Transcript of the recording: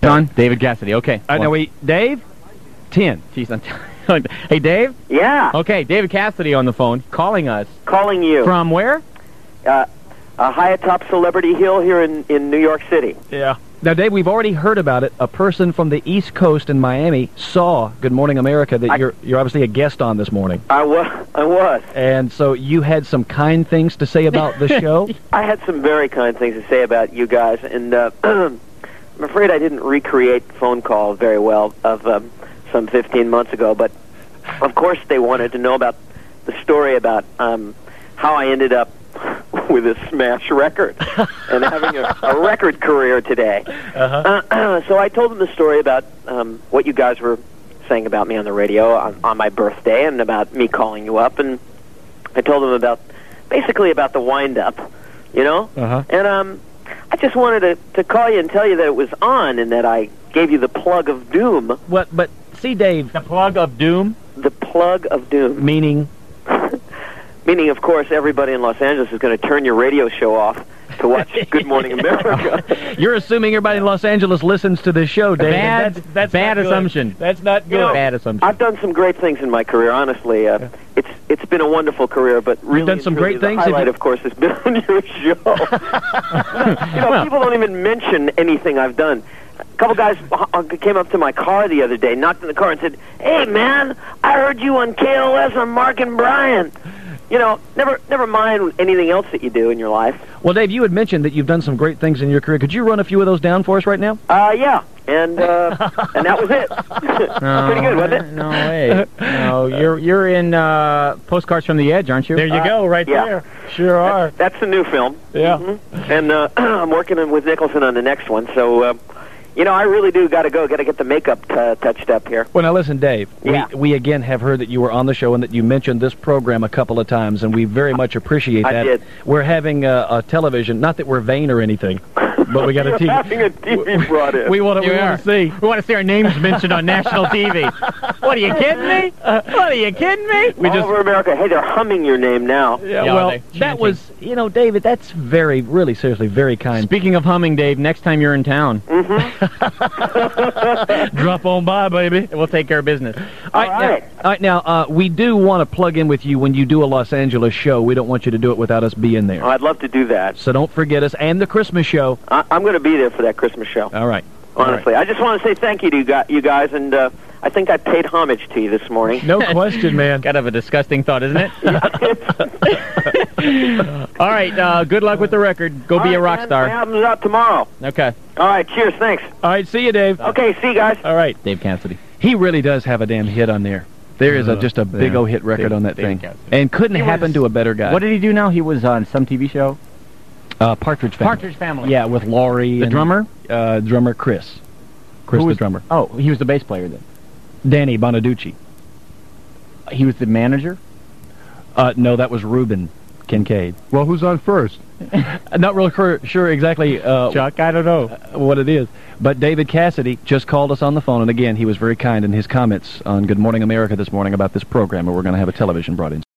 John? David Cassidy, okay. No, wait, Dave? 10. Jeez, hey, Dave? Yeah. Okay, David Cassidy on the phone, calling us. Calling you. From where? High atop Celebrity Hill here in New York City. Yeah. Now, Dave, we've already heard about it. A person from the East Coast in Miami saw Good Morning America that you're obviously a guest on this morning. I was. And so you had some kind things to say about the show? I had some very kind things to say about you guys, and I'm afraid I didn't recreate the phone call very well of some 15 months ago, but of course they wanted to know about the story about how I ended up with a smash record and having a record career today. So I told them the story about what you guys were saying about me on the radio on my birthday and about me calling you up, and I told them basically about the wind-up, you know? And I just wanted to call you and tell you that it was on and that I gave you the plug of doom. What? But see, Dave... The plug of doom? The plug of doom. Meaning? Meaning, of course, everybody in Los Angeles is going to turn your radio show off to watch Good Morning America. You're assuming everybody in Los Angeles listens to this show, Dave. That's bad assumption. That's not good. You know, bad assumption. I've done some great things in my career, honestly. It's been a wonderful career, but really, you've done some great things. The highlight, of course, has been on your show. People don't even mention anything I've done. A couple guys came up to my car the other day, knocked on the car, and said, "Hey, man, I heard you on KLS on Mark and Brian." You know, never mind anything else that you do in your life. Well, Dave, you had mentioned that you've done some great things in your career. Could you run a few of those down for us right now? Yeah, and that was it. Pretty good, wasn't it? No way. No, you're in Postcards from the Edge, aren't you? There you go, right there. Sure are. That's the new film. Yeah. And I'm working with Nicholson on the next one, so... you know, I really do got to get the makeup touched up here. Well, now listen, Dave. Yeah. We again have heard that you were on the show and that you mentioned this program a couple of times, and we very much appreciate that. I did. We're having a television, not that we're vain or anything, but we got a TV. Having a TV brought in. We want to see. We want to see our names mentioned on national TV. What, are you kidding me? What, are you kidding me? All over America. Hey, they're humming your name now. Yeah, well, that was, you know, David, that's really seriously, very kind. Speaking of humming, Dave, next time you're in town. Drop on by, baby. We'll take care of business. All right. Now, we do want to plug in with you when you do a Los Angeles show. We don't want you to do it without us being there. Oh, I'd love to do that. So don't forget us and the Christmas show. I'm going to be there for that Christmas show. All right. Honestly. I just want to say thank you to you guys, and I think I paid homage to you this morning. No question, man. Kind of a disgusting thought, isn't it? All right, good luck with the record. Go be a rock star. My album's out tomorrow. Okay. All right, cheers, thanks. All right, see you, Dave. Okay, see you guys. All right. Dave Cassidy. He really does have a damn hit on there. There is just a big old hit record on that thing. And couldn't happen to a better guy. What did he do now? He was on some TV show? Partridge Family. Partridge Family. Yeah, with Laurie. The drummer? Drummer Chris. Chris the drummer. Oh, he was the bass player then. Danny Bonaducci. He was the manager? No, that was Reuben Kincaid. Well, who's on first? Not real sure exactly Chuck, I don't know what it is. But David Cassidy just called us on the phone, and again, he was very kind in his comments on Good Morning America this morning about this program, where we're going to have a television brought in.